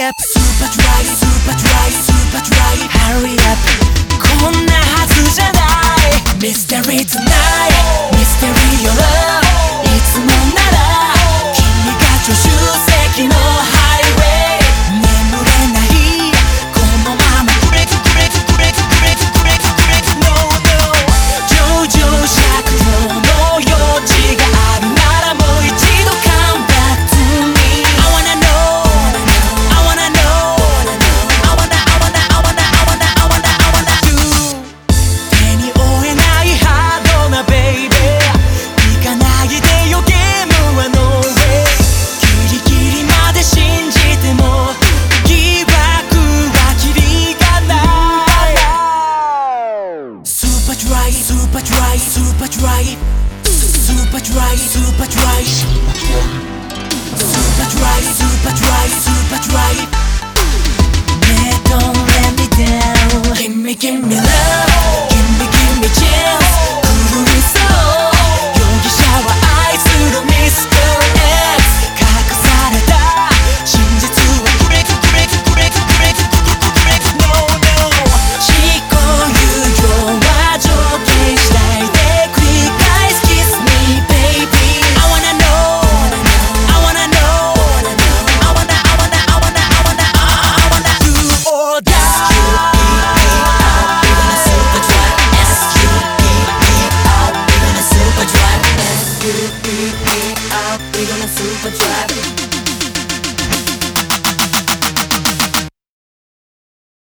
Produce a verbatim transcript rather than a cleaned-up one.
up super dry super dry super dry hurry up こんなはずじゃない Mystery tonight Mystery your love いつもなら君が助手席のハイウェイ眠れないこのままブレイクブレイクブレイクブレイクブレイクブレイク No no 上場尺度の余地があるならもう一度 Come back to me I wanna know I wanna know I wanna I wanna I wanna I wanna I wanna I wanna do 手に負えないハードなベイベー行かないでよゲームは No way ギリギリまで信じても疑惑はキリがない Super dry super dry super dry super dry super dry super dry super dry super dry Man don't let me down Give me give me love Give me give me chance 狂いそう容疑者は愛するミスター X 隠された真実はブレイクブレイクブレイクブレイクブレイク No no 思考猶予は条件次第で繰り返す Kiss me baby I wanna know I wanna know I wanna I wanna I wanna I wanna I wanna do or die S U P P out, we gonna super drive. S U P P out, we gonna super drive.